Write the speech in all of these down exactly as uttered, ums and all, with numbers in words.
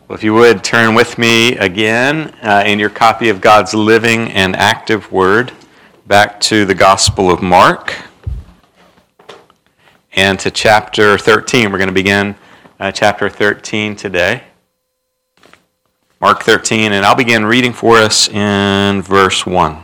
Well, if you would, turn with me again uh, in your copy of God's living and active Word back to the Gospel of Mark and to chapter thirteen. We're going to begin uh, chapter thirteen today. Mark thirteen, and I'll begin reading for us in verse one.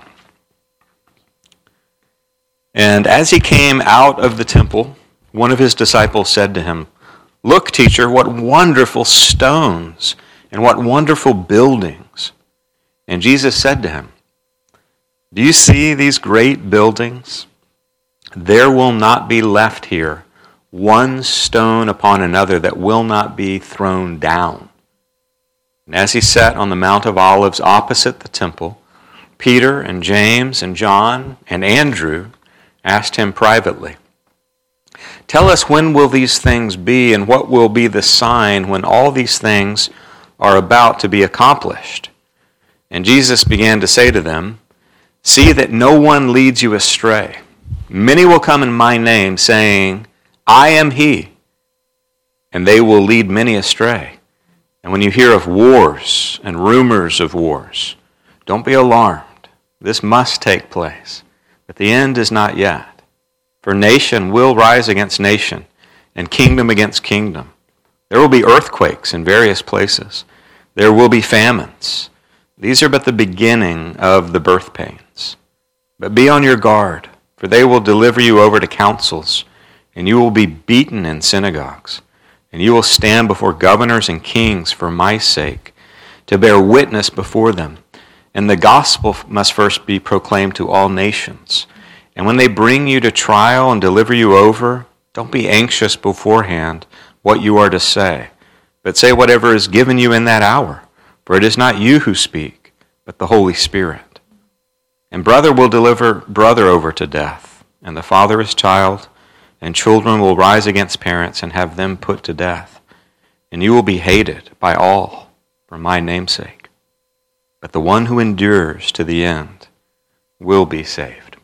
And as he came out of the temple, one of his disciples said to him, "Look, teacher, what wonderful stones and what wonderful buildings." And Jesus said to him, "Do you see these great buildings? There will not be left here one stone upon another that will not be thrown down." And as he sat on the Mount of Olives opposite the temple, Peter and James and John and Andrew asked him privately, "Tell us, when will these things be, and what will be the sign when all these things are about to be accomplished?" And Jesus began to say to them, "See that no one leads you astray. Many will come in my name, saying, 'I am he,' and they will lead many astray. And when you hear of wars and rumors of wars, don't be alarmed. This must take place, but the end is not yet. For nation will rise against nation, and kingdom against kingdom. There will be earthquakes in various places. There will be famines. These are but the beginning of the birth pains. But be on your guard, for they will deliver you over to councils, and you will be beaten in synagogues. And you will stand before governors and kings for my sake, to bear witness before them. And the gospel must first be proclaimed to all nations. And when they bring you to trial and deliver you over, don't be anxious beforehand what you are to say, but say whatever is given you in that hour, for it is not you who speak, but the Holy Spirit. And brother will deliver brother over to death, and the father his child, and children will rise against parents and have them put to death. And you will be hated by all for my name's sake. But the one who endures to the end will be saved."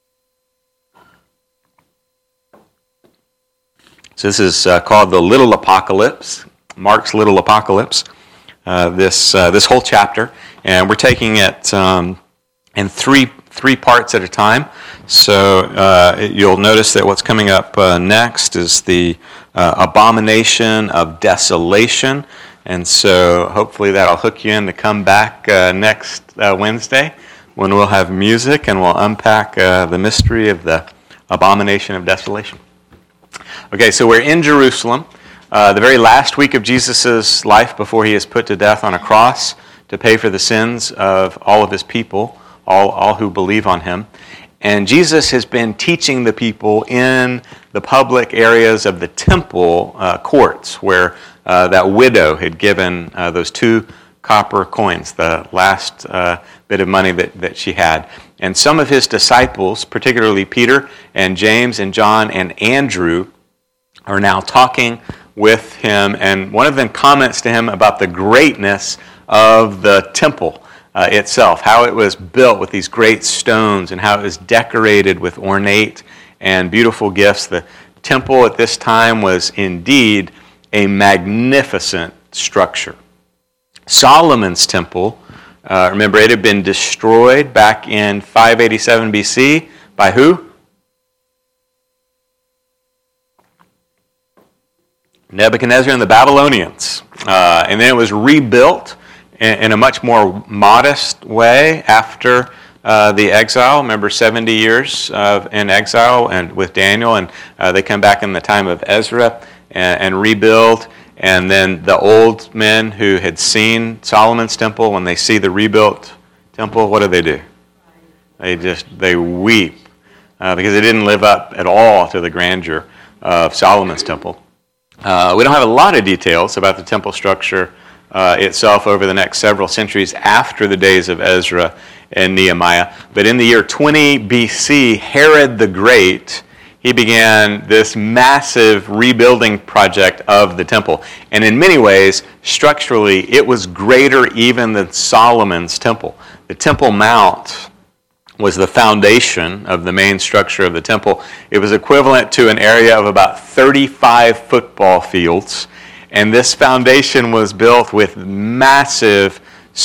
So this is uh, called the Little Apocalypse, Mark's Little Apocalypse, uh, this uh, this whole chapter. And we're taking it um, in three three parts at a time. So uh, you'll notice that what's coming up uh, next is the uh, abomination of desolation. And so hopefully that'll hook you in to come back uh, next uh, Wednesday when we'll have music and we'll unpack uh, the mystery of the abomination of desolation. Okay, so we're in Jerusalem, uh, the very last week of Jesus' life before he is put to death on a cross to pay for the sins of all of his people, all, all who believe on him. And Jesus has been teaching the people in the public areas of the temple uh, courts where uh, that widow had given uh, those two copper coins, the last uh, bit of money that, that she had. And some of his disciples, particularly Peter and James and John and Andrew, are now talking with him. And one of them comments to him about the greatness of the temple Uh, itself, how it was built with these great stones and how it was decorated with ornate and beautiful gifts. The temple at this time was indeed a magnificent structure. Solomon's temple, uh, remember, it had been destroyed back in five eighty-seven B C by who? Nebuchadnezzar and the Babylonians. Uh, and then it was rebuilt in a much more modest way after uh, the exile. Remember, seventy years uh, in exile and with Daniel, and uh, they come back in the time of Ezra and, and rebuild. And then the old men who had seen Solomon's temple, when they see the rebuilt temple, what do they do? They just, they weep uh, because it didn't live up at all to the grandeur of Solomon's temple. Uh, we don't have a lot of details about the temple structure Uh, itself over the next several centuries after the days of Ezra and Nehemiah. But in the year twenty B C, Herod the Great, he began this massive rebuilding project of the temple. And in many ways, structurally, it was greater even than Solomon's temple. The Temple Mount was the foundation of the main structure of the temple. It was equivalent to an area of about thirty-five football fields. And this foundation was built with massive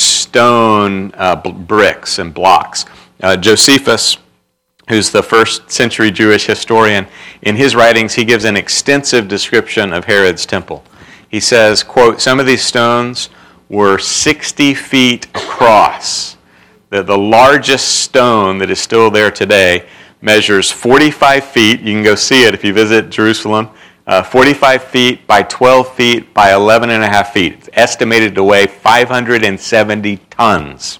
stone uh, b- bricks and blocks. Uh, Josephus, who's the first century Jewish historian, in his writings he gives an extensive description of Herod's temple. He says, quote, some of these stones were sixty feet across. The, the largest stone that is still there today measures forty-five feet. You can go see it if you visit Jerusalem. Uh, forty-five feet by twelve feet by eleven and a half feet. It's estimated to weigh five hundred seventy tons.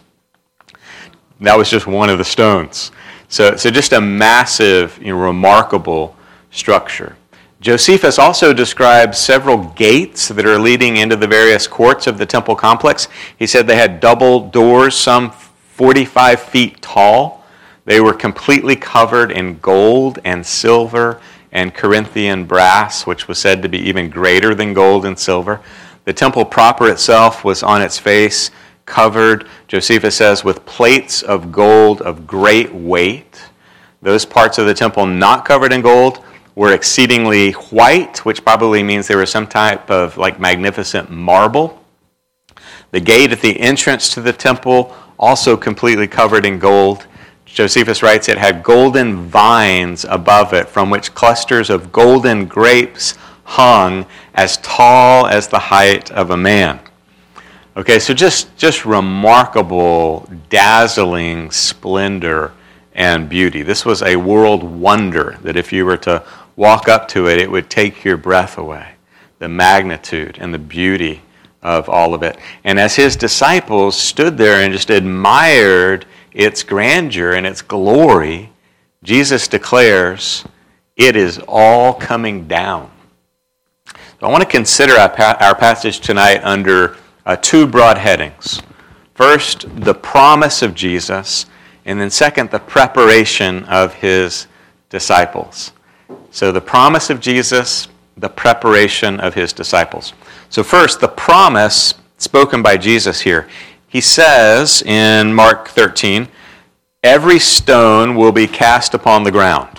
That was just one of the stones. So, so just a massive, you know, remarkable structure. Josephus also describes several gates that are leading into the various courts of the temple complex. He said they had double doors, some forty-five feet tall. They were completely covered in gold and silver and Corinthian brass, which was said to be even greater than gold and silver. The temple proper itself was on its face covered, Josephus says, with plates of gold of great weight. Those parts of the temple not covered in gold were exceedingly white, which probably means they were some type of like magnificent marble. The gate at the entrance to the temple also completely covered in gold. Josephus writes it had golden vines above it from which clusters of golden grapes hung as tall as the height of a man. Okay, so just, just remarkable, dazzling splendor and beauty. This was a world wonder that if you were to walk up to it, it would take your breath away. The magnitude and the beauty of all of it. And as his disciples stood there and just admired its grandeur and its glory, Jesus declares, it is all coming down. So I want to consider our, pa- our passage tonight under uh, two broad headings. First, the promise of Jesus, and then second, the preparation of his disciples. So the promise of Jesus, the preparation of his disciples. So first, the promise spoken by Jesus here. He says in Mark thirteen, every stone will be cast upon the ground.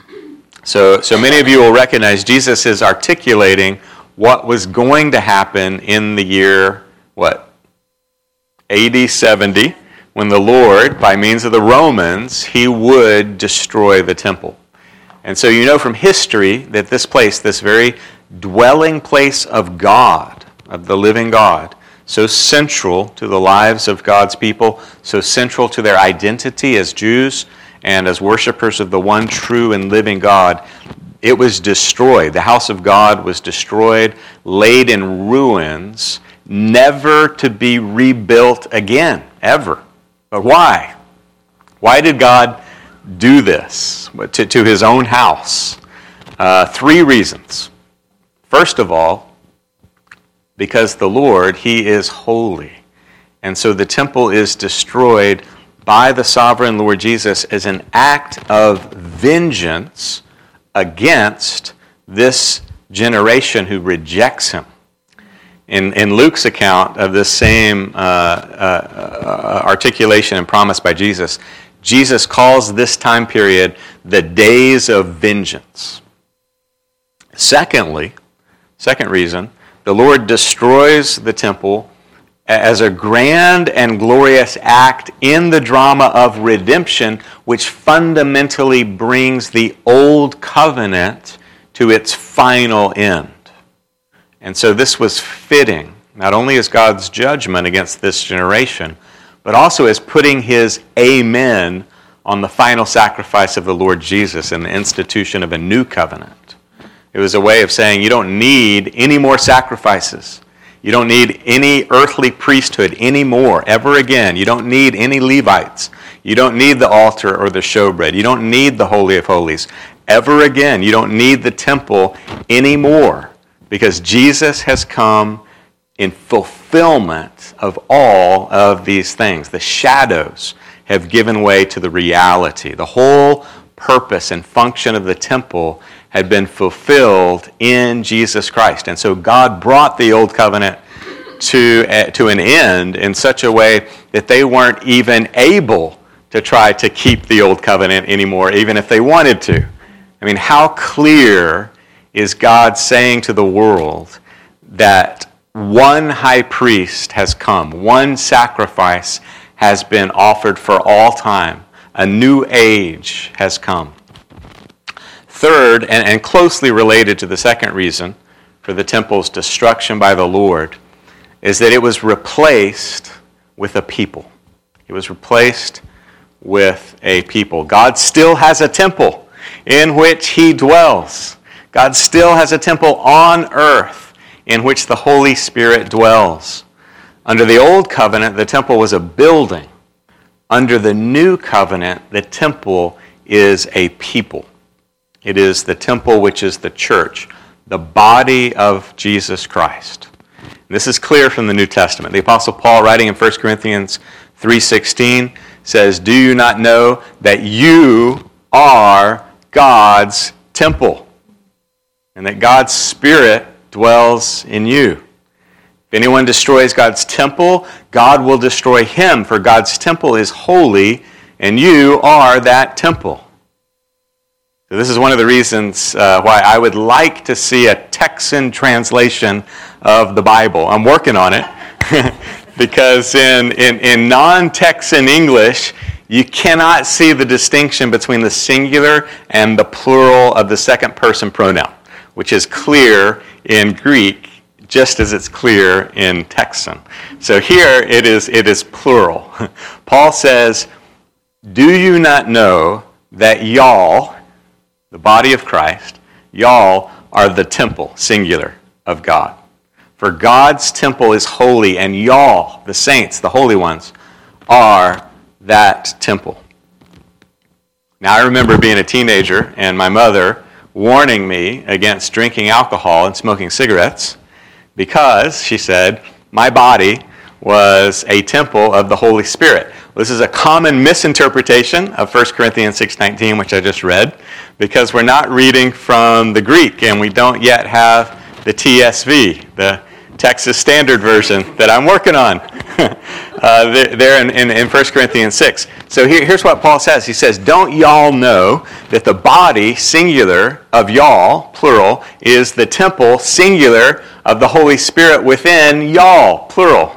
So, so many of you will recognize Jesus is articulating what was going to happen in the year, what? A D seventy, when the Lord, by means of the Romans, he would destroy the temple. And so you know from history that this place, this very dwelling place of God, of the living God, so central to the lives of God's people, so central to their identity as Jews and as worshipers of the one true and living God, it was destroyed. The house of God was destroyed, laid in ruins, never to be rebuilt again, ever. But why? Why did God do this to, to his own house? Uh, three reasons. First of all, because the Lord, he is holy. And so the temple is destroyed by the sovereign Lord Jesus as an act of vengeance against this generation who rejects him. In, in Luke's account of this same uh, uh, articulation and promise by Jesus, Jesus calls this time period the days of vengeance. Secondly, second reason, the Lord destroys the temple as a grand and glorious act in the drama of redemption, which fundamentally brings the old covenant to its final end. And so this was fitting, not only as God's judgment against this generation, but also as putting his amen on the final sacrifice of the Lord Jesus and the institution of a new covenant. It was a way of saying you don't need any more sacrifices. You don't need any earthly priesthood anymore, ever again. You don't need any Levites. You don't need the altar or the showbread. You don't need the Holy of Holies. Ever again, you don't need the temple anymore, because Jesus has come in fulfillment of all of these things. The shadows have given way to the reality. The whole purpose and function of the temple had been fulfilled in Jesus Christ. And so God brought the old covenant to, uh, to an end in such a way that they weren't even able to try to keep the old covenant anymore, even if they wanted to. I mean, how clear is God saying to the world that one high priest has come, one sacrifice has been offered for all time. A new age has come. Third, and, and closely related to the second reason for the temple's destruction by the Lord, is that it was replaced with a people. It was replaced with a people. God still has a temple in which he dwells. God still has a temple on earth in which the Holy Spirit dwells. Under the old covenant, the temple was a building. Under the new covenant, the temple is a people. It is the temple which is the church, the body of Jesus Christ. This is clear from the New Testament. The Apostle Paul, writing in First Corinthians three sixteen, says, "Do you not know that you are God's temple, and that God's Spirit dwells in you? If anyone destroys God's temple, God will destroy him, for God's temple is holy, and you are that temple." So this is one of the reasons uh, why I would like to see a Texan translation of the Bible. I'm working on it, because in, in, in non-Texan English, you cannot see the distinction between the singular and the plural of the second person pronoun, which is clear in Greek, just as it's clear in Texan. So here it is, it is plural. Paul says, "Do you not know that y'all," the body of Christ, "y'all are the temple," singular, "of God. For God's temple is holy, and y'all, the saints, the holy ones, are that temple." Now, I remember being a teenager and my mother warning me against drinking alcohol and smoking cigarettes because, she said, my body was a temple of the Holy Spirit. This is a common misinterpretation of First Corinthians six nineteen, which I just read, because we're not reading from the Greek, and we don't yet have the T S V, the Texas Standard Version, that I'm working on uh, there in, in, in First Corinthians six. So here, here's what Paul says. He says, "Don't y'all know that the body, singular, of y'all, plural, is the temple, singular, of the Holy Spirit within y'all, plural?"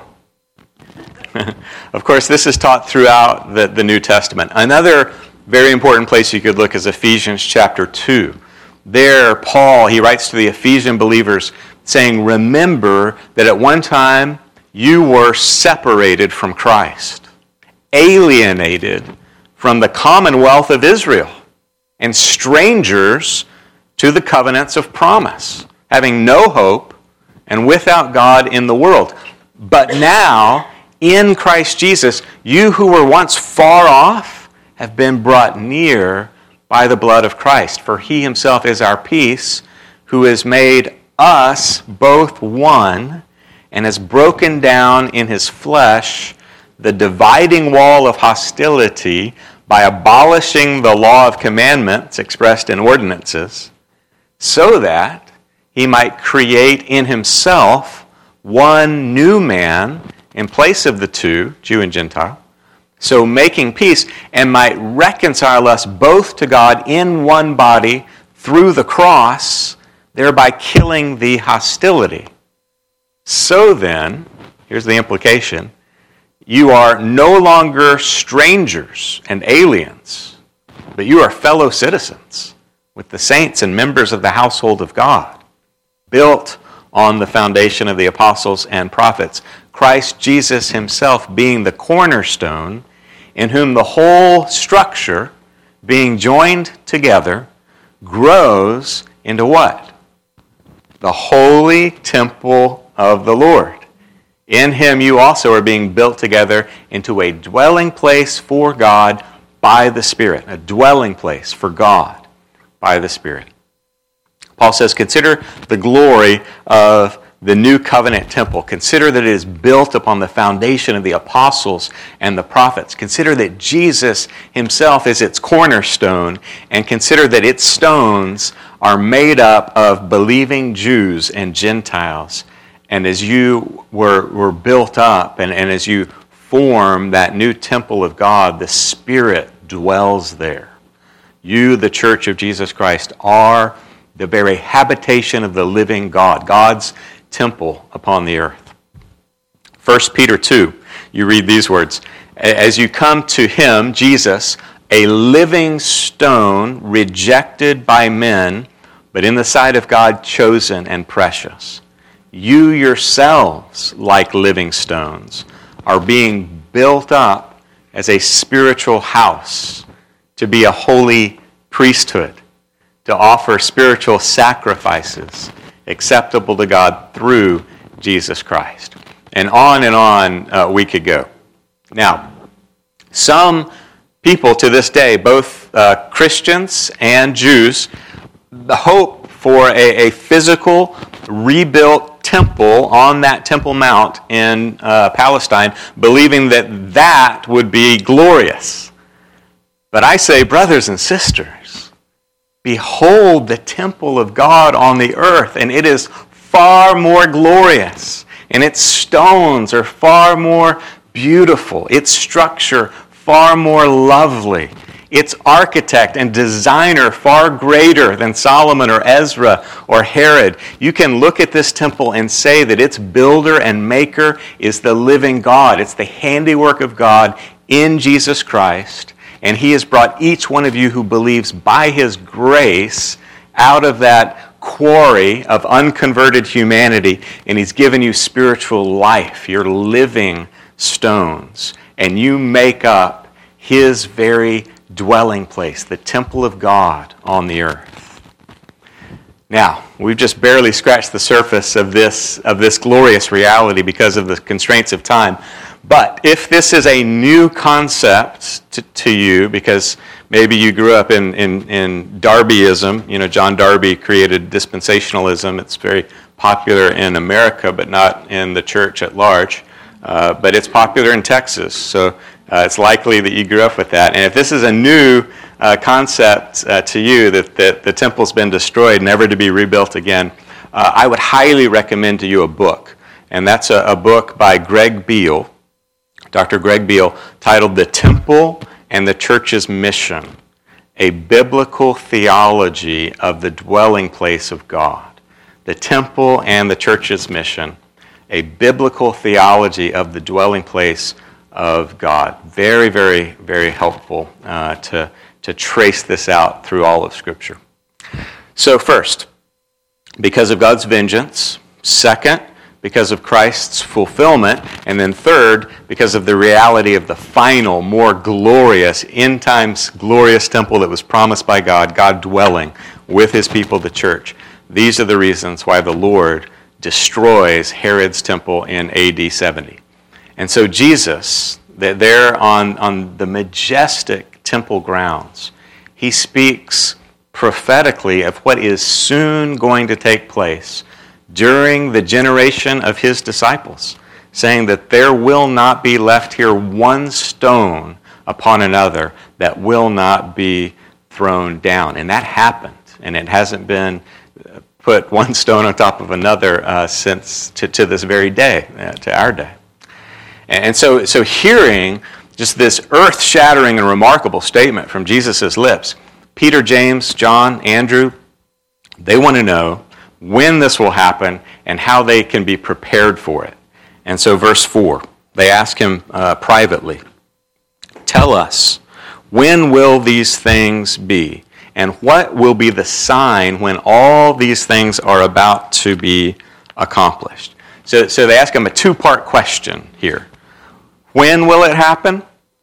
Of course, this is taught throughout the, the New Testament. Another very important place you could look is Ephesians chapter two. There, Paul, he writes to the Ephesian believers saying, "Remember that at one time you were separated from Christ, alienated from the commonwealth of Israel, and strangers to the covenants of promise, having no hope and without God in the world. But now, in Christ Jesus, you who were once far off have been brought near by the blood of Christ. For he himself is our peace, who has made us both one, and has broken down in his flesh the dividing wall of hostility by abolishing the law of commandments expressed in ordinances, so that he might create in himself one new man in place of the two, Jew and Gentile, so making peace, and might reconcile us both to God in one body through the cross, thereby killing the hostility. So then," here's the implication, "you are no longer strangers and aliens, but you are fellow citizens with the saints and members of the household of God, built on the foundation of the apostles and prophets, Christ Jesus himself being the cornerstone, in whom the whole structure, being joined together, grows into" what? "The holy temple of the Lord. In him you also are being built together into a dwelling place for God by the Spirit." A dwelling place for God by the Spirit. Paul says, consider the glory of the new covenant temple. Consider that it is built upon the foundation of the apostles and the prophets. Consider that Jesus himself is its cornerstone, and consider that its stones are made up of believing Jews and Gentiles. And as you were, were built up, and, and as you form that new temple of God, the Spirit dwells there. You, the church of Jesus Christ, are the very habitation of the living God. God's temple upon the earth. First Peter two, you read these words, as you come to him, Jesus, a living stone rejected by men, but in the sight of God chosen and precious. You yourselves, like living stones, are being built up as a spiritual house to be a holy priesthood, to offer spiritual sacrifices acceptable to God through Jesus Christ. And on and on uh, we could go. Now, some people to this day, both uh, Christians and Jews, hope for a, a physical, rebuilt temple on that Temple Mount in uh, Palestine, believing that that would be glorious. But I say, brothers and sisters, behold the temple of God on the earth, and it is far more glorious, and its stones are far more beautiful, its structure far more lovely, its architect and designer far greater than Solomon or Ezra or Herod. You can look at this temple and say that its builder and maker is the living God. It's the handiwork of God in Jesus Christ, and he has brought each one of you who believes by his grace out of that quarry of unconverted humanity, and he's given you spiritual life. You're living stones, and you make up his very dwelling place, the temple of God on the earth. Now, we've just barely scratched the surface of this, of this glorious reality because of the constraints of time. But if this is a new concept to, to you, because maybe you grew up in, in, in Darbyism, you know, John Darby created dispensationalism. It's very popular in America, but not in the church at large. Uh, but it's popular in Texas, so uh, it's likely that you grew up with that. And if this is a new uh, concept uh, to you, that, that the temple's been destroyed, never to be rebuilt again, uh, I would highly recommend to you a book. And that's a, a book by Greg Beale, Doctor Greg Beale, titled The Temple and the Church's Mission, a Biblical Theology of the Dwelling Place of God. The Temple and the Church's Mission, a biblical theology of the dwelling place of God. Very, very, very helpful uh, to, to trace this out through all of Scripture. So first, because of God's vengeance. Second, because of Christ's fulfillment. And then third, because of the reality of the final, more glorious, end times glorious temple that was promised by God, God dwelling with his people, the church. These are the reasons why the Lord destroys Herod's temple in A D seventy. And so Jesus, there on, on the majestic temple grounds, he speaks prophetically of what is soon going to take place during the generation of his disciples, saying that there will not be left here one stone upon another that will not be thrown down. And that happened, and it hasn't been put one stone on top of another uh, since to, to this very day, uh, to our day. And so, so hearing just this earth-shattering and remarkable statement from Jesus' lips, Peter, James, John, Andrew, they want to know when this will happen and how they can be prepared for it. And so verse four, they ask him uh, privately, tell us, when will these things be? And what will be the sign when all these things are about to be accomplished? So, so they ask him a two-part question here. When will it happen?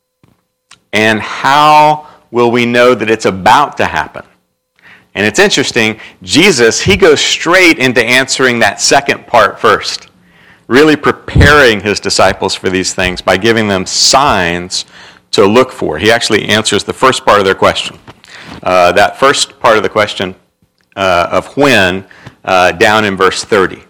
And how will we know that it's about to happen? And it's interesting, Jesus, he goes straight into answering that second part first, really preparing his disciples for these things by giving them signs to look for. He actually answers the first part of their question. Uh, that first part of the question uh, of when, uh, down in verse thirty.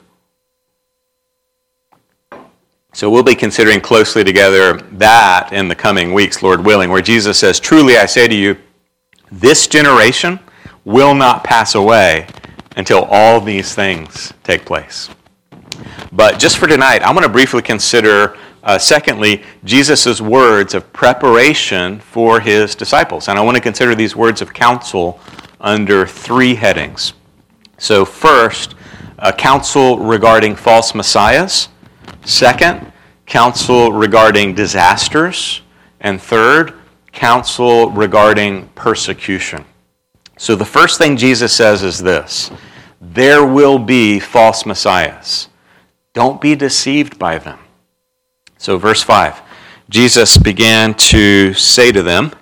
So we'll be considering closely together that in the coming weeks, Lord willing, where Jesus says, truly I say to you, this generation will not pass away until all these things take place. But just for tonight, I want to briefly consider Uh, secondly, Jesus' words of preparation for his disciples. And I want to consider these words of counsel under three headings. So first, uh, counsel regarding false messiahs. Second, counsel regarding disasters. And third, counsel regarding persecution. So the first thing Jesus says is this: there will be false messiahs. Don't be deceived by them. So verse five, Jesus began to say to them,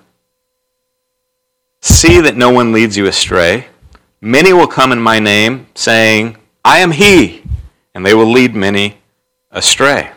"See that no one leads you astray. Many will come in my name, saying, 'I am he,' and they will lead many astray."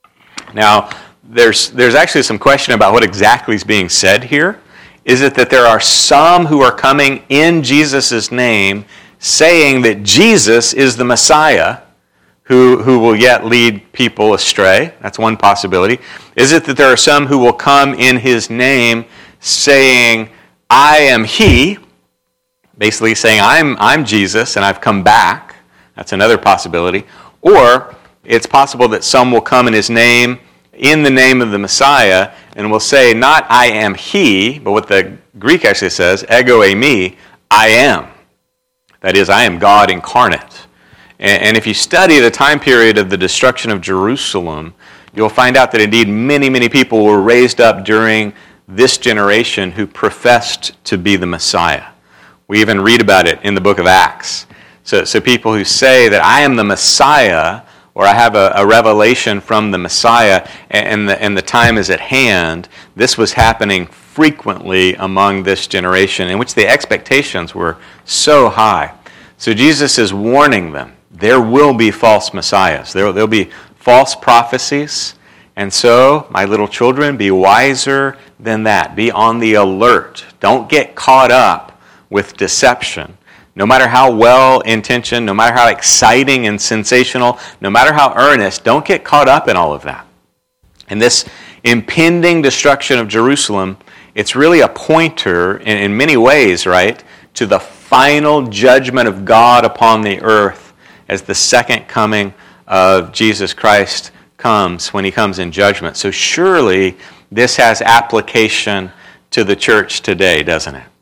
Now, there's there's actually some question about what exactly is being said here. Is it that there are some who are coming in Jesus' name saying that Jesus is the Messiah who, who will yet lead people astray? That's one possibility. Is it that there are some who will come in his name saying, "I am he," basically saying, I'm, I'm Jesus and I've come back? That's another possibility. Or it's possible that some will come in his name, in the name of the Messiah, and will say, not "I am he," but what the Greek actually says, ego eimi, I am. That is, I am God incarnate. And, and if you study the time period of the destruction of Jerusalem, you'll find out that indeed many, many people were raised up during this generation who professed to be the Messiah. We even read about it in the book of Acts. So, so people who say that I am the Messiah, or I have a, a revelation from the Messiah, and the, and the time is at hand, this was happening frequently among this generation, in which the expectations were so high. So Jesus is warning them, there will be false messiahs. There will be false prophecies. And so, my little children, be wiser than that. Be on the alert. Don't get caught up with deception. No matter how well-intentioned, no matter how exciting and sensational, no matter how earnest, don't get caught up in all of that. And this impending destruction of Jerusalem, it's really a pointer in, in many ways, right, to the final judgment of God upon the earth as the second coming of Jesus Christ comes, when he comes in judgment. So surely this has application to the church today, doesn't it?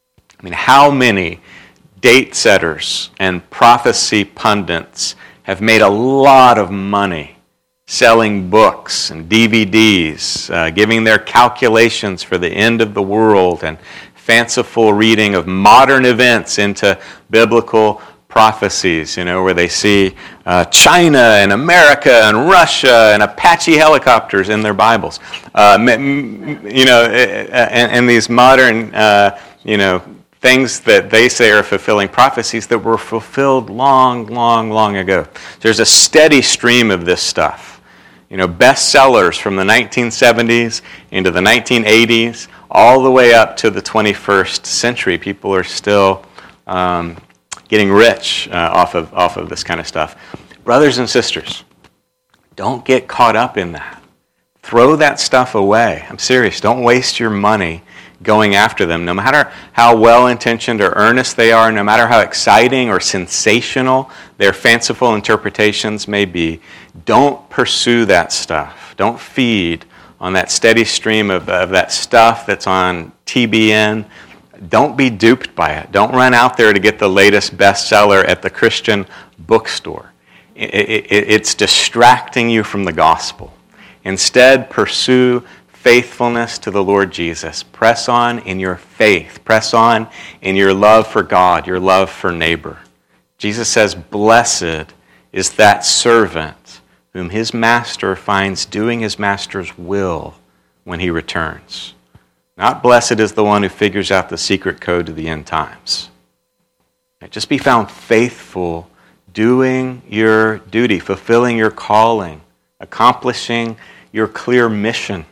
I mean, how many date setters and prophecy pundits have made a lot of money selling books and D V Ds, uh, giving their calculations for the end of the world and fanciful reading of modern events into biblical prophecies, you know, where they see uh, China and America and Russia and Apache helicopters in their Bibles. Uh, you know, and, and these modern, uh, you know, things that they say are fulfilling prophecies that were fulfilled long, long, long ago. There's a steady stream of this stuff. You know, bestsellers from the nineteen seventies into the nineteen eighties, all the way up to the twenty-first century. People are still um, getting rich uh, off of off of this kind of stuff. Brothers and sisters, don't get caught up in that. Throw that stuff away. I'm serious. Don't waste your money going after them. No matter how well-intentioned or earnest they are, no matter how exciting or sensational their fanciful interpretations may be, don't pursue that stuff. Don't feed on that steady stream of, of that stuff that's on T B N. Don't be duped by it. Don't run out there to get the latest bestseller at the Christian bookstore. It, it, it's distracting you from the gospel. Instead, pursue faithfulness to the Lord Jesus. Press on in your faith. Press on in your love for God, your love for neighbor. Jesus says, blessed is that servant whom his master finds doing his master's will when he returns. Not blessed is the one who figures out the secret code to the end times. Just be found faithful, doing your duty, fulfilling your calling, accomplishing your clear mission.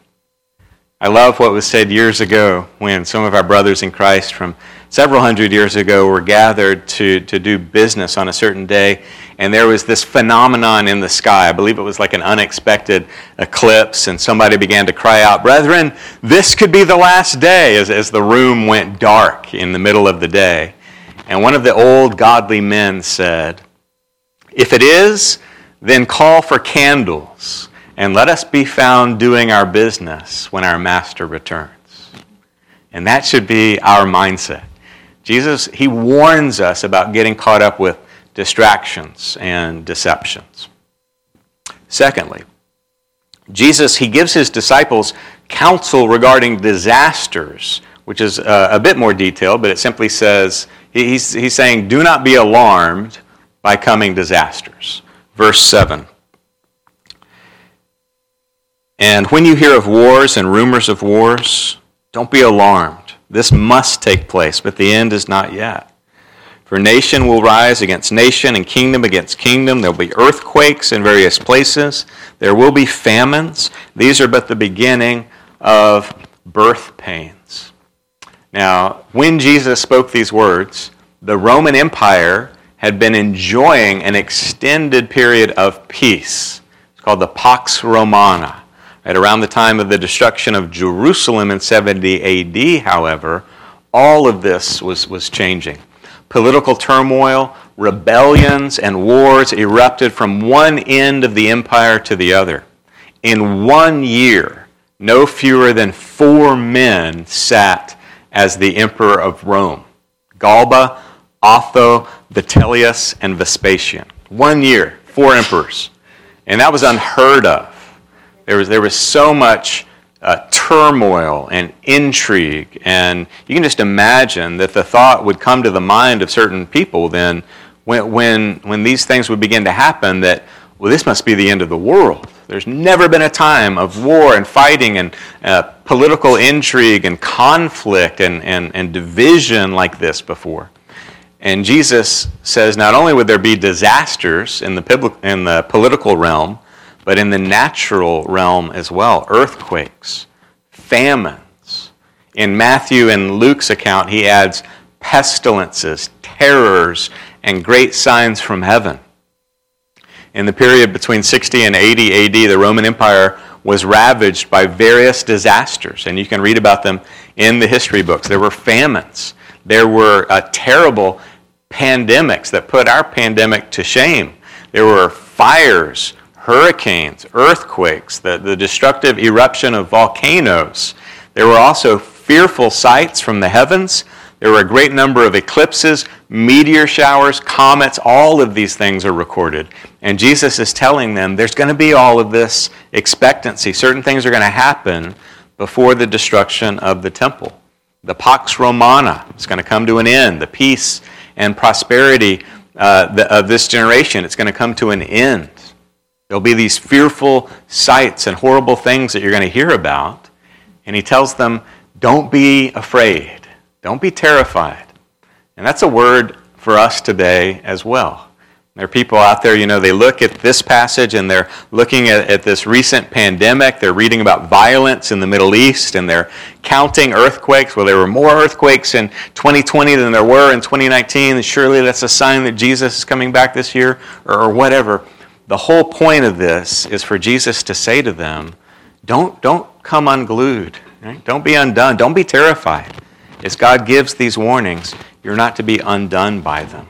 I love what was said years ago when some of our brothers in Christ from several hundred years ago were gathered to, to do business on a certain day, and there was this phenomenon in the sky. I believe it was like an unexpected eclipse, and somebody began to cry out, "Brethren, this could be the last day," as, as the room went dark in the middle of the day. And one of the old godly men said, "If it is, then call for candles, and let us be found doing our business when our master returns." And that should be our mindset. Jesus, he warns us about getting caught up with distractions and deceptions. Secondly, Jesus, he gives his disciples counsel regarding disasters, which is uh, a bit more detailed, but it simply says, he's, he's saying, do not be alarmed by coming disasters. Verse seven. And when you hear of wars and rumors of wars, don't be alarmed. This must take place, but the end is not yet. For nation will rise against nation and kingdom against kingdom. There will be earthquakes in various places. There will be famines. These are but the beginning of birth pains. Now, when Jesus spoke these words, the Roman Empire had been enjoying an extended period of peace. It's called the Pax Romana. At around the time of the destruction of Jerusalem in seventy A D, however, all of this was, was changing. Political turmoil, rebellions, and wars erupted from one end of the empire to the other. In one year, no fewer than four men sat as the emperor of Rome: Galba, Otho, Vitellius, and Vespasian. One year, four emperors. And that was unheard of. There was, there was so much uh, turmoil and intrigue, and you can just imagine that the thought would come to the mind of certain people then when, when, when these things would begin to happen that, well, this must be the end of the world. There's never been a time of war and fighting and uh, political intrigue and conflict and, and, and division like this before. And Jesus says not only would there be disasters in the, in the political realm, but in the natural realm as well: earthquakes, famines. In Matthew and Luke's account, he adds pestilences, terrors, and great signs from heaven. In the period between sixty and eighty A D, the Roman Empire was ravaged by various disasters, and you can read about them in the history books. There were famines. There were uh, terrible pandemics that put our pandemic to shame. There were fires, hurricanes, earthquakes, the, the destructive eruption of volcanoes. There were also fearful sights from the heavens. There were a great number of eclipses, meteor showers, comets. All of these things are recorded. And Jesus is telling them there's going to be all of this expectancy. Certain things are going to happen before the destruction of the temple. The Pax Romana is going to come to an end. The peace and prosperity uh, of this generation, it's going to come to an end. There'll be these fearful sights and horrible things that you're going to hear about. And he tells them, don't be afraid. Don't be terrified. And that's a word for us today as well. There are people out there, you know, they look at this passage and they're looking at, at this recent pandemic. They're reading about violence in the Middle East and they're counting earthquakes. Well, there were more earthquakes in twenty twenty than there were in twenty nineteen. And surely that's a sign that Jesus is coming back this year or, or whatever. The whole point of this is for Jesus to say to them, don't, don't come unglued. Right? Don't be undone. Don't be terrified. As God gives these warnings, you're not to be undone by them.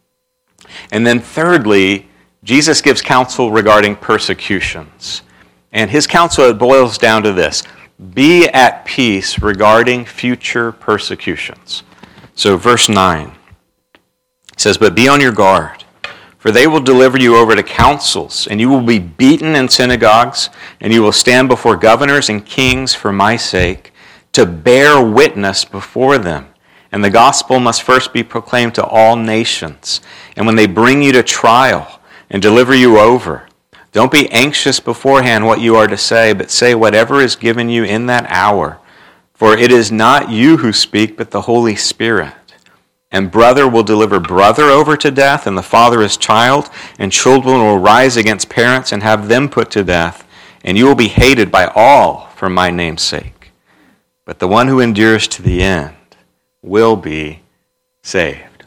And then thirdly, Jesus gives counsel regarding persecutions. And his counsel, it boils down to this: be at peace regarding future persecutions. So verse nine says, but be on your guard, for they will deliver you over to councils, and you will be beaten in synagogues, and you will stand before governors and kings for my sake, to bear witness before them. And the gospel must first be proclaimed to all nations. And when they bring you to trial and deliver you over, don't be anxious beforehand what you are to say, but say whatever is given you in that hour. For it is not you who speak, but the Holy Spirit. And brother will deliver brother over to death, and the father his child, and children will rise against parents and have them put to death. And you will be hated by all for my name's sake. But the one who endures to the end will be saved.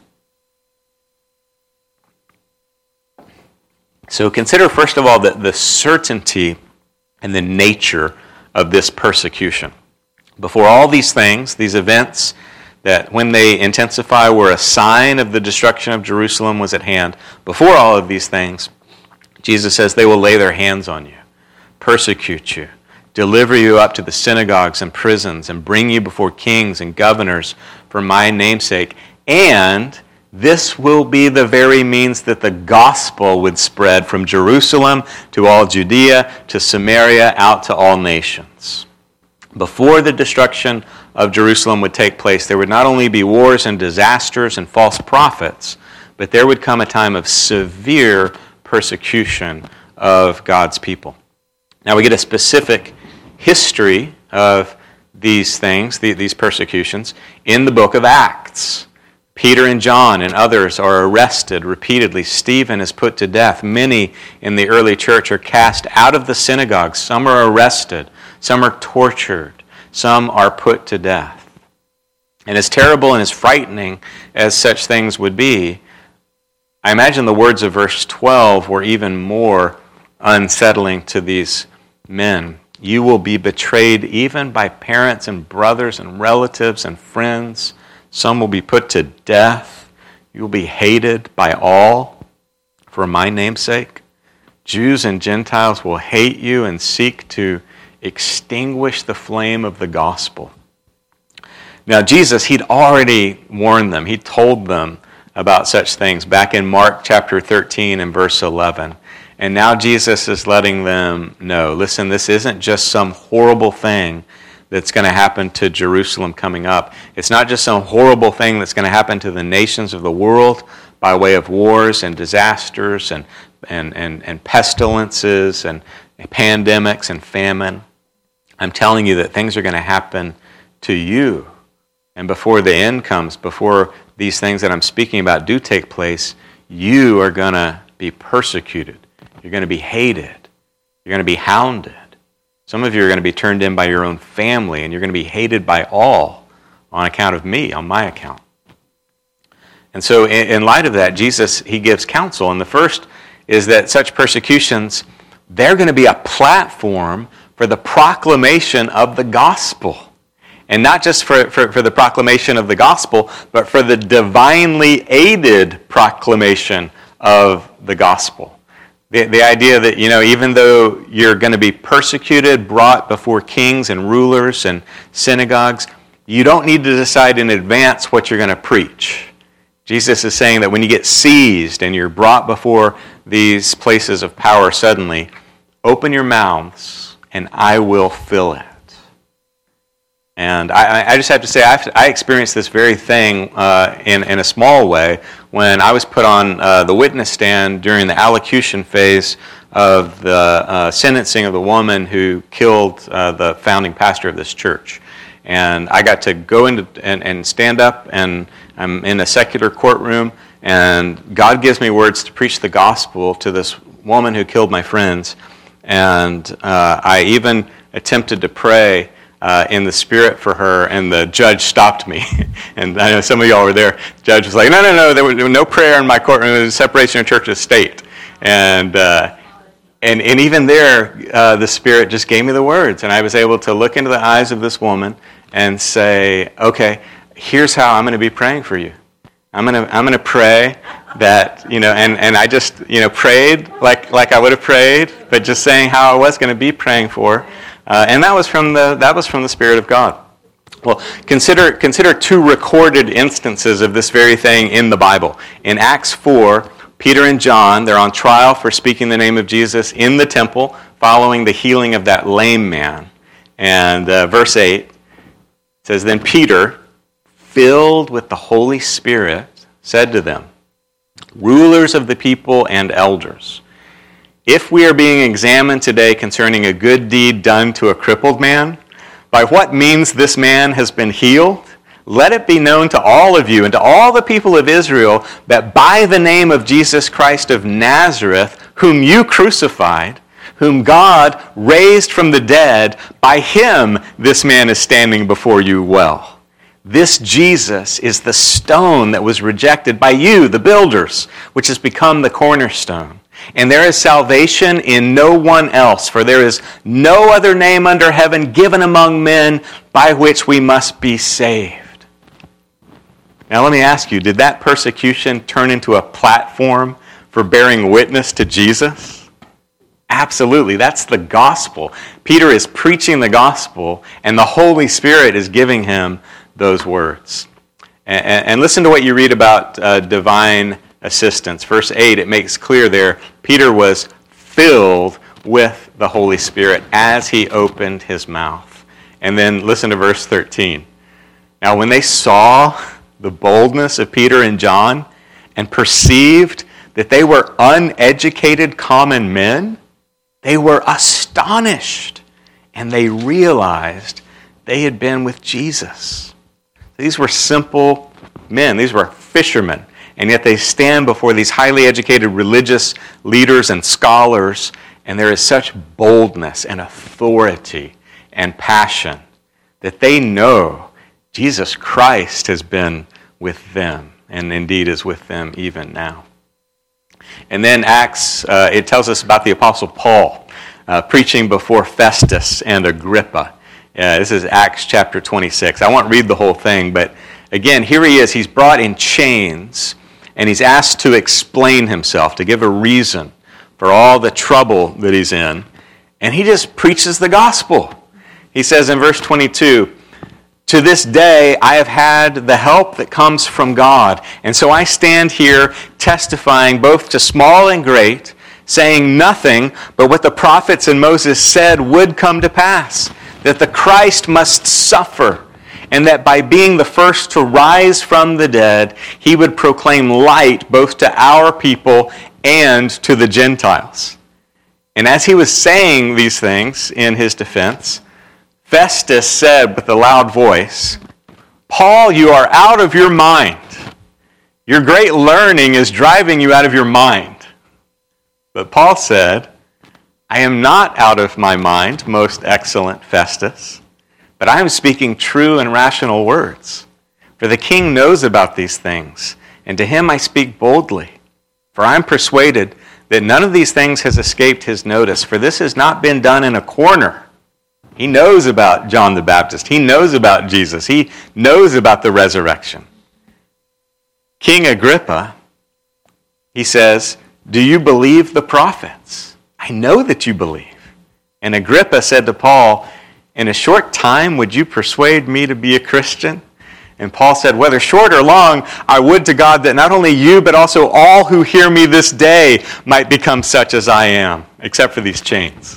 So consider, first of all, the, the certainty and the nature of this persecution. Before all these things, these events that when they intensify were a sign of the destruction of Jerusalem was at hand, before all of these things, Jesus says they will lay their hands on you, persecute you, deliver you up to the synagogues and prisons, and bring you before kings and governors for my name's sake, and This will be the very means that the gospel would spread from Jerusalem to all Judea, to Samaria, out to all nations. Before the destruction of Jerusalem would take place, there would not only be wars and disasters and false prophets, but there would come a time of severe persecution of God's people. Now we get a specific history of these things, these persecutions, in the book of Acts. Peter and John and others are arrested repeatedly. Stephen is put to death. Many in the early church are cast out of the synagogues. Some are arrested. Some are tortured. Some are put to death. And as terrible and as frightening as such things would be, I imagine the words of verse twelve were even more unsettling to these men. You will be betrayed even by parents and brothers and relatives and friends. Some will be put to death. You will be hated by all for my name's sake. Jews and Gentiles will hate you and seek to extinguish the flame of the gospel. Now, Jesus, he'd already warned them. He told them about such things back in Mark chapter thirteen and verse eleven. And now Jesus is letting them know, listen, this isn't just some horrible thing that's going to happen to Jerusalem coming up. It's not just some horrible thing that's going to happen to the nations of the world by way of wars and disasters and, and, and, and pestilences and pandemics and famine. I'm telling you that things are going to happen to you. And before the end comes, before these things that I'm speaking about do take place, you are going to be persecuted. You're going to be hated. You're going to be hounded. Some of you are going to be turned in by your own family, and you're going to be hated by all on account of me, on my account. And so in light of that, Jesus, he gives counsel. And the first is that such persecutions, they're going to be a platform for the proclamation of the gospel. And not just for, for, for the proclamation of the gospel, but for the divinely aided proclamation of the gospel. The, the idea that, you know, even though you're going to be persecuted, brought before kings and rulers and synagogues, you don't need to decide in advance what you're going to preach. Jesus is saying that when you get seized and you're brought before these places of power suddenly, open your mouths and I will fill it. And I, I just have to say, I've, I experienced this very thing uh, in, in a small way when I was put on uh, the witness stand during the allocution phase of the uh, sentencing of the woman who killed uh, the founding pastor of this church. And I got to go into and, and stand up, and I'm in a secular courtroom, and God gives me words to preach the gospel to this woman who killed my friends. And uh, I even attempted to pray Uh, in the spirit for her, and the judge stopped me. And I know some of y'all were there. The judge was like, no, no, no, there was, there was no prayer in my courtroom. It was separation of church and state. And uh, and and even there, uh, the Spirit just gave me the words. And I was able to look into the eyes of this woman and say, okay, here's how I'm going to be praying for you. I'm going to I'm going to pray that, you know, and, and I just, you know, prayed like, like I would have prayed, but just saying how I was going to be praying for her. Uh, and that was from the that was from the Spirit of God. Well, consider consider two recorded instances of this very thing in the Bible. In Acts four, Peter and John, they're on trial for speaking the name of Jesus in the temple, following the healing of that lame man. And uh, verse eight says, then Peter, filled with the Holy Spirit, said to them, rulers of the people and elders, if we are being examined today concerning a good deed done to a crippled man, by what means this man has been healed, let it be known to all of you and to all the people of Israel that by the name of Jesus Christ of Nazareth, whom you crucified, whom God raised from the dead, by him this man is standing before you well. This Jesus is the stone that was rejected by you, the builders, which has become the cornerstone. And there is salvation in no one else, for there is no other name under heaven given among men by which we must be saved. Now let me ask you, did that persecution turn into a platform for bearing witness to Jesus? Absolutely, that's the gospel. Peter is preaching the gospel, and the Holy Spirit is giving him those words. And, and listen to what you read about uh, divine assistance. Verse eight, it makes clear there, Peter was filled with the Holy Spirit as he opened his mouth. And then listen to verse thirteen. Now when they saw the boldness of Peter and John and perceived that they were uneducated common men, they were astonished, and they realized they had been with Jesus. These were simple men. These were fishermen. And yet they stand before these highly educated religious leaders and scholars, and there is such boldness and authority and passion that they know Jesus Christ has been with them, and indeed is with them even now. And then Acts, uh, it tells us about the Apostle Paul uh, preaching before Festus and Agrippa. Uh, this is Acts chapter twenty-six. I won't read the whole thing, but again, here he is. He's brought in chains, and he's asked to explain himself, to give a reason for all the trouble that he's in. And he just preaches the gospel. He says in verse twenty-two, "To this day I have had the help that comes from God, and so I stand here testifying both to small and great, saying nothing but what the prophets and Moses said would come to pass, that the Christ must suffer, and that by being the first to rise from the dead, he would proclaim light both to our people and to the Gentiles." And as he was saying these things in his defense, Festus said with a loud voice, "Paul, you are out of your mind. Your great learning is driving you out of your mind." But Paul said, "I am not out of my mind, most excellent Festus, but I am speaking true and rational words. For the king knows about these things, and to him I speak boldly. For I am persuaded that none of these things has escaped his notice, for this has not been done in a corner." He knows about John the Baptist. He knows about Jesus. He knows about the resurrection. King Agrippa, he says, "Do you believe the prophets? I know that you believe." And Agrippa said to Paul, "In a short time would you persuade me to be a Christian?" And Paul said, "Whether short or long, I would to God that not only you, but also all who hear me this day might become such as I am, except for these chains."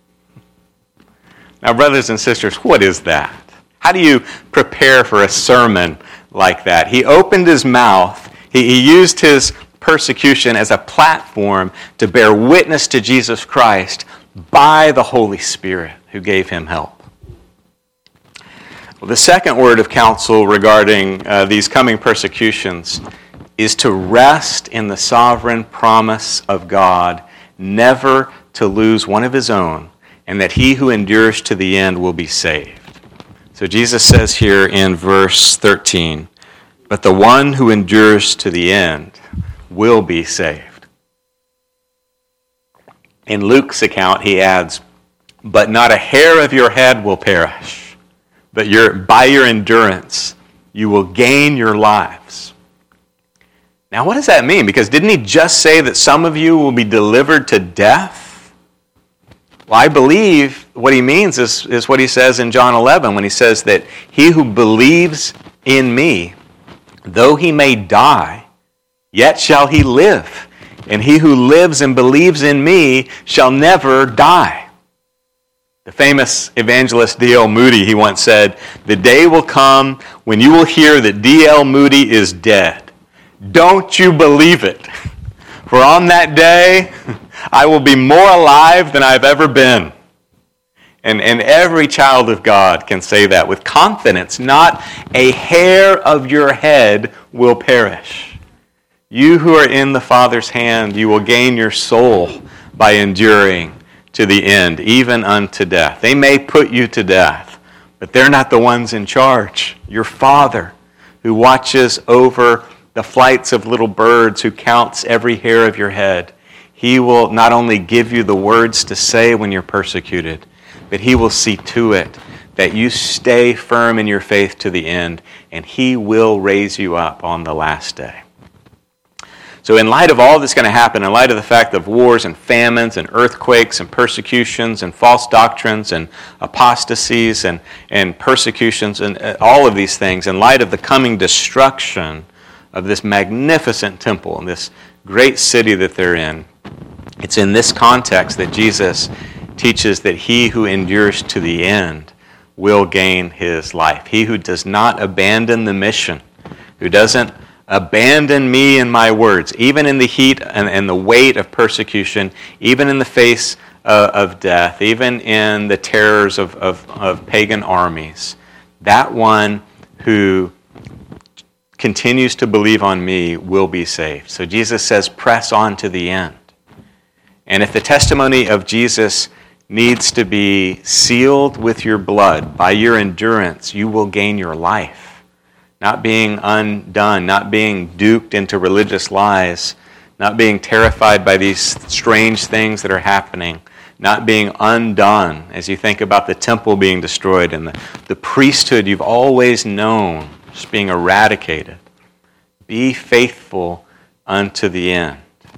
Now, brothers and sisters, what is that? How do you prepare for a sermon like that? He opened his mouth. He, he used his persecution as a platform to bear witness to Jesus Christ by the Holy Spirit who gave him help. Well, the second word of counsel regarding uh, these coming persecutions is to rest in the sovereign promise of God, never to lose one of his own, and that he who endures to the end will be saved. So Jesus says here in verse thirteen, "But the one who endures to the end will be saved." In Luke's account, he adds, "But not a hair of your head will perish, but your, by your endurance you will gain your lives." Now, what does that mean? Because didn't he just say that some of you will be delivered to death? Well, I believe what he means is, is what he says in John eleven when he says that he who believes in me, though he may die, yet shall he live. And he who lives and believes in me shall never die. The famous evangelist D L Moody, he once said, "The day will come when you will hear that D L Moody is dead. Don't you believe it? For on that day, I will be more alive than I've ever been." And, and every child of God can say that with confidence. Not a hair of your head will perish. You who are in the Father's hand, you will gain your soul by enduring to the end, even unto death. They may put you to death, but they're not the ones in charge. Your Father, who watches over the flights of little birds, who counts every hair of your head, he will not only give you the words to say when you're persecuted, but he will see to it that you stay firm in your faith to the end, and he will raise you up on the last day. So in light of all that's going to happen, in light of the fact of wars and famines and earthquakes and persecutions and false doctrines and apostasies and, and persecutions and all of these things, in light of the coming destruction of this magnificent temple and this great city that they're in, it's in this context that Jesus teaches that he who endures to the end will gain his life. He who does not abandon the mission, who doesn't abandon me and my words, even in the heat and, and the weight of persecution, even in the face uh, of death, even in the terrors of, of, of pagan armies, that one who continues to believe on me will be saved. So Jesus says, press on to the end. And if the testimony of Jesus needs to be sealed with your blood, by your endurance, you will gain your life. Not being undone, not being duped into religious lies, not being terrified by these strange things that are happening, not being undone as you think about the temple being destroyed and the, the priesthood you've always known just being eradicated. Be faithful unto the end.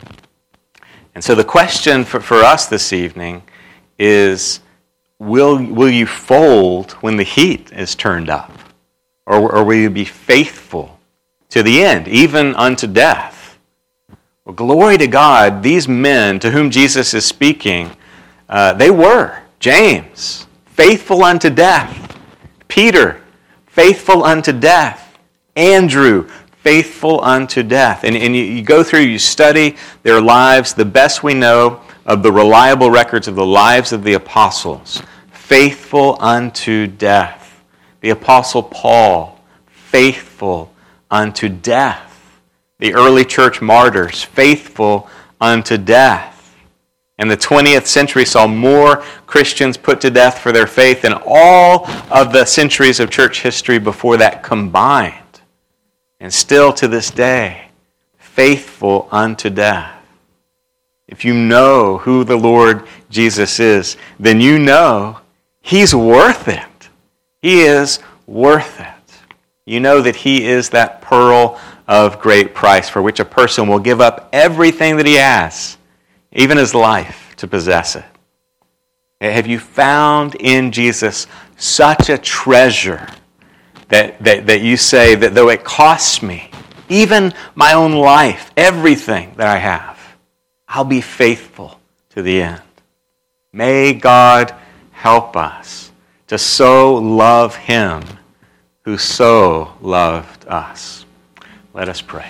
And so the question for, for us this evening is, will, will you fold when the heat is turned up? Or, or will you be faithful to the end, even unto death? Well, glory to God, these men to whom Jesus is speaking, uh, they were. James, faithful unto death. Peter, faithful unto death. Andrew, faithful unto death. And, and you, you go through, you study their lives, the best we know of the reliable records of the lives of the apostles. Faithful unto death. The Apostle Paul, faithful unto death. The early church martyrs, faithful unto death. And the twentieth century saw more Christians put to death for their faith than all of the centuries of church history before that combined. And still to this day, faithful unto death. If you know who the Lord Jesus is, then you know he's worth it. He is worth it. You know that he is that pearl of great price for which a person will give up everything that he has, even his life, to possess it. Have you found in Jesus such a treasure that, that, that you say that though it costs me, even my own life, everything that I have, I'll be faithful to the end? May God help us to so love him who so loved us. Let us pray.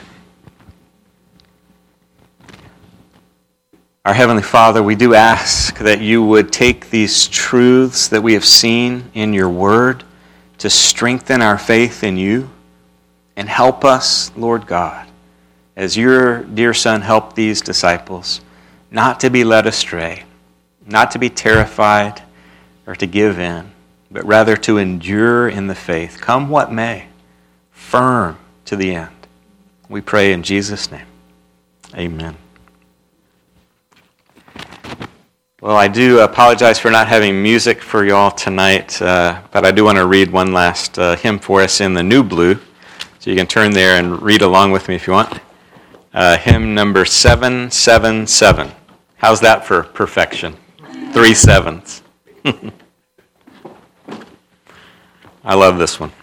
Our Heavenly Father, we do ask that you would take these truths that we have seen in your word to strengthen our faith in you and help us, Lord God, as your dear Son helped these disciples, not to be led astray, not to be terrified or to give in, but rather to endure in the faith, come what may, firm to the end. We pray in Jesus' name. Amen. Well, I do apologize for not having music for y'all tonight, uh, but I do want to read one last uh, hymn for us in the New Blue. So you can turn there and read along with me if you want. Uh, hymn number seven seven seven. How's that for perfection? Three sevens. I love this one.